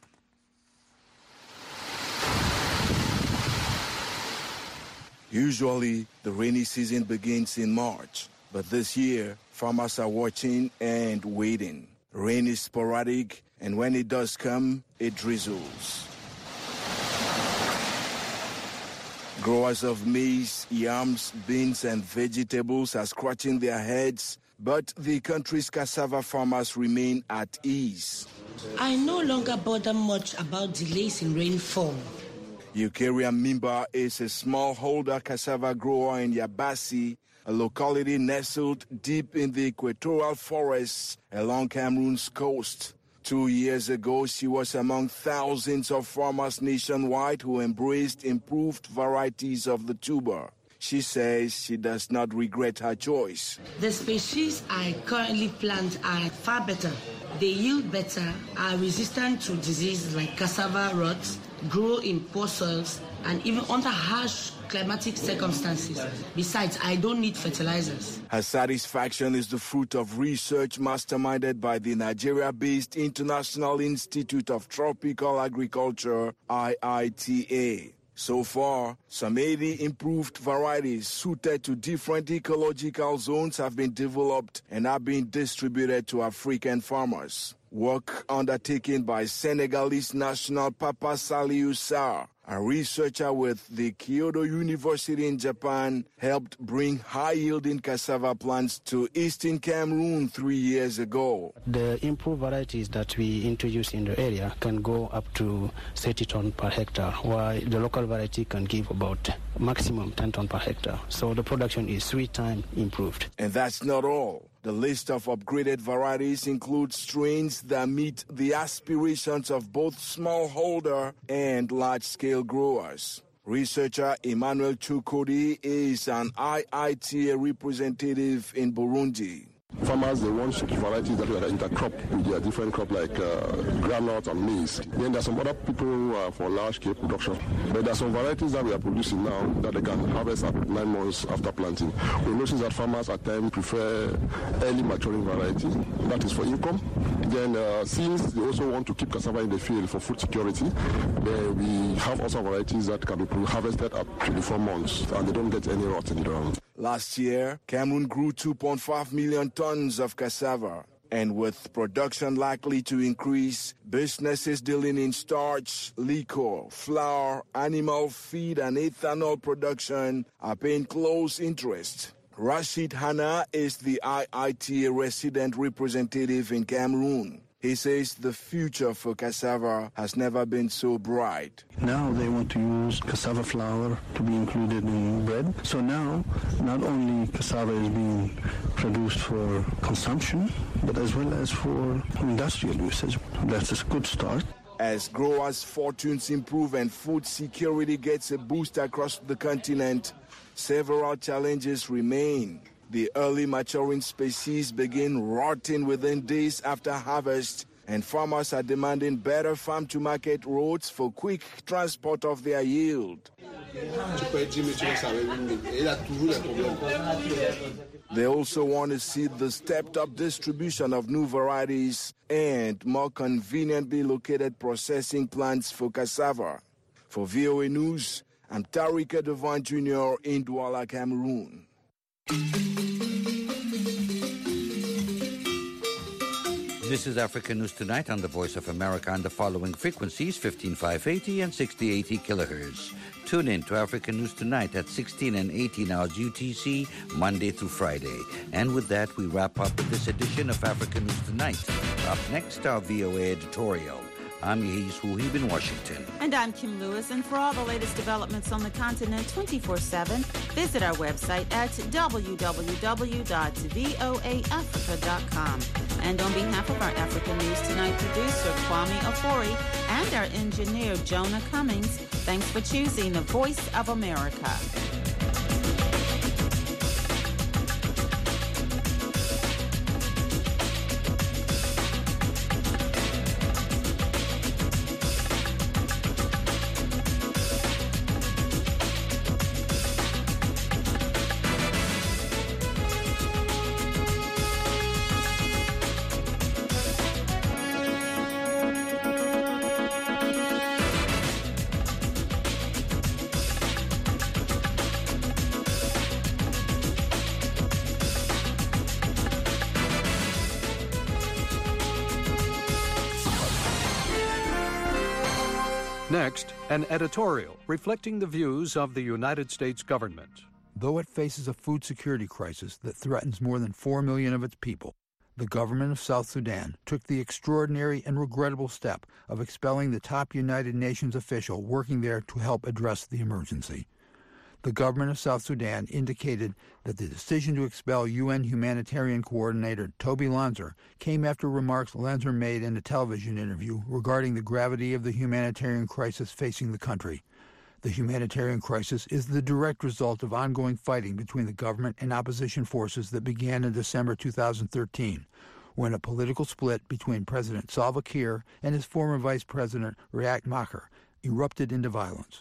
S2: Usually, the rainy season begins in March, but this year, farmers are watching and waiting. Rain is sporadic, and when it does come, it drizzles. Growers of maize, yams, beans, and vegetables are scratching their heads, but the country's cassava farmers remain at ease.
S4: I no longer bother much about delays in rainfall.
S2: Eukarya Mimba is a smallholder cassava grower in Yabasi, a locality nestled deep in the equatorial forests along Cameroon's coast. 2 years ago, she was among thousands of farmers nationwide who embraced improved varieties of the tuber. She says she does not regret her choice.
S4: The species I currently plant are far better. They yield better, are resistant to diseases like cassava rot, grow in poor soils, and even under harsh climatic circumstances. Besides, I don't need fertilizers.
S2: Her satisfaction is the fruit of research masterminded by the Nigeria-based International Institute of Tropical Agriculture, IITA. So far, some 80 improved varieties suited to different ecological zones have been developed and are being distributed to African farmers. Work undertaken by Senegalese national Papa Saliou Sarr, a researcher with the Kyoto University in Japan, helped bring high-yielding cassava plants to eastern Cameroon 3 years ago.
S8: The improved varieties that we introduce in the area can go up to 30 tons per hectare, while the local variety can give about maximum 10 tons per hectare. So the production is 3 times improved.
S2: And that's not all. The list of upgraded varieties includes strains that meet the aspirations of both smallholder and large-scale growers. Researcher Emmanuel Chukodi is an IITA representative in Burundi.
S24: Farmers, they want varieties that are intercrop with their different crop like groundnut and maize. Then there are some other people who are for large-scale production. But there are some varieties that we are producing now that they can harvest at 9 months after planting. We notice that farmers at times prefer early maturing variety. That is for income. Then since they also want to keep cassava in the field for food security, we have also varieties that can be harvested at 24 months and they don't get any rot in the ground.
S2: Last year, Cameroon grew 2.5 million tons of cassava. And with production likely to increase, businesses dealing in starch, liquor, flour, animal feed, and ethanol production are paying close interest. Rashid Hanna is the IITA resident representative in Cameroon. He says the future for cassava has never been so bright.
S8: Now they want to use cassava flour to be included in bread. So now, not only cassava is being produced for consumption, but as well as for industrial usage. That's a good start.
S2: As growers' fortunes improve and food security gets a boost across the continent, several challenges remain. The early maturing species begin rotting within days after harvest, and farmers are demanding better farm-to-market roads for quick transport of their yield. They also want to see the stepped-up distribution of new varieties and more conveniently located processing plants for cassava. For VOA News, I'm Tariq Edevan Jr. in Douala, Cameroon.
S6: This is Africa News Tonight on the Voice of America on the following frequencies, 15580 and 6080 kilohertz. Tune in to Africa News Tonight at 16 and 18 hours UTC, Monday through Friday. And with that, we wrap up this edition of Africa News Tonight. Up next, our VOA editorial. I'm Yehis Wuhib in Washington.
S5: And I'm Kim Lewis. And for all the latest developments on the continent 24/7, visit our website at www.voaafrica.com. And on behalf of our Africa News Tonight producer, Kwame Ofori, and our engineer, Jonah Cummings, thanks for choosing the Voice of America.
S7: Next, an editorial reflecting the views of the United States government.
S9: Though it faces a food security crisis that threatens more than 4 million of its people, the government of South Sudan took the extraordinary and regrettable step of expelling the top United Nations official working there to help address the emergency. The government of South Sudan indicated that the decision to expel UN humanitarian coordinator Toby Lanzer came after remarks Lanzer made in a television interview regarding the gravity of the humanitarian crisis facing the country. The humanitarian crisis is the direct result of ongoing fighting between the government and opposition forces that began in December 2013, when a political split between President Salva Kiir and his former Vice President Riek Machar erupted into violence.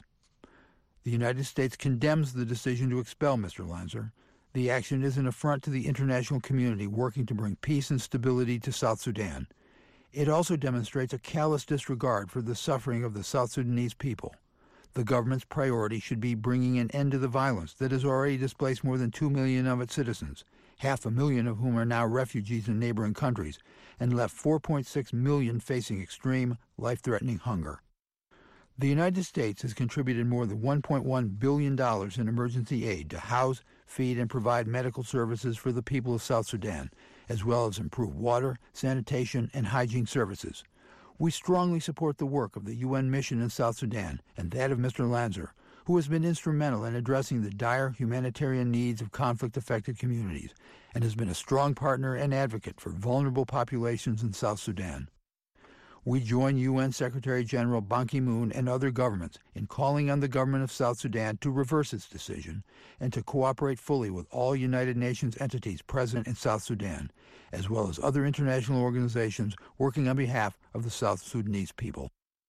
S9: The United States condemns the decision to expel Mr. Lanzer. The action is an affront to the international community working to bring peace and stability to South Sudan. It also demonstrates a callous disregard for the suffering of the South Sudanese people. The government's priority should be bringing an end to the violence that has already displaced more than 2 million of its citizens, 500,000 of whom are now refugees in neighboring countries, and left 4.6 million facing extreme, life-threatening hunger. The United States has contributed more than $1.1 billion in emergency aid to house, feed, and provide medical services for the people of South Sudan, as well as improve water, sanitation, and hygiene services. We strongly support the work of the UN mission in South Sudan and that of Mr. Lanzer, who has been instrumental in addressing the dire humanitarian needs of conflict-affected communities and has been a strong partner and advocate for vulnerable populations in South Sudan. We join UN Secretary-General Ban Ki-moon and other governments in calling on the government of South Sudan to reverse its decision and to cooperate fully with all United Nations entities present in South Sudan, as well as other international organizations working on behalf of the South Sudanese people.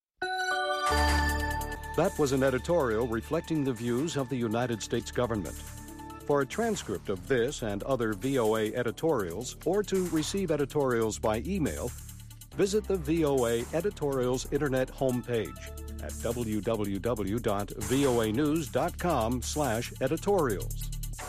S7: That was an editorial reflecting the views of the United States government. For a transcript of this and other VOA editorials, or to receive editorials by email, visit the VOA Editorials Internet homepage at www.voanews.com/editorials.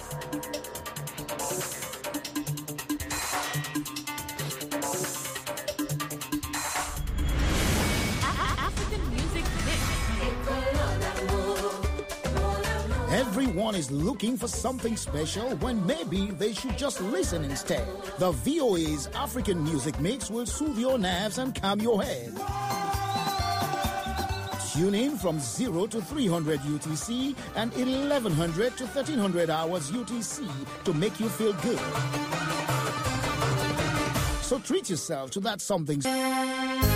S10: Everyone is looking for something special when maybe they should just listen instead. The VOA's African Music Mix will soothe your nerves and calm your head. Tune in from 0 to 300 UTC and 1100 to 1300 hours UTC to make you feel good. So treat yourself to that something.